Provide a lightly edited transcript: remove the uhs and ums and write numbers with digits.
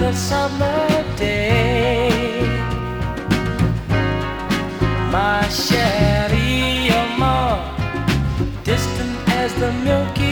another summer day. My chérie, you're more distant as the Milky